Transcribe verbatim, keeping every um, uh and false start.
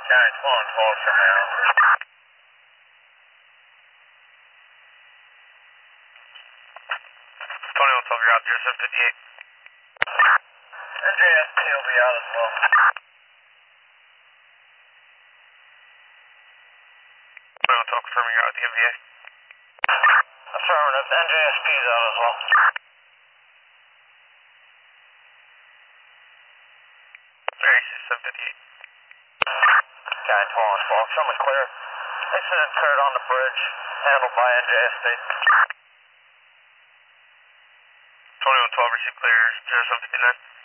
Guys, pulling closer now. twenty-one twelve, you're out there, seven fifty-eight. N J S P will be out as well. twenty-one twelve, confirming you're out at the M V A. Affirmative, N J S P is out as well. seven fifty-eight. Guy twelve twelve, show me clear. Incident occurred on the bridge, handled by N J S P. twenty-one twelve, receive clear, zero seven fifty-nine.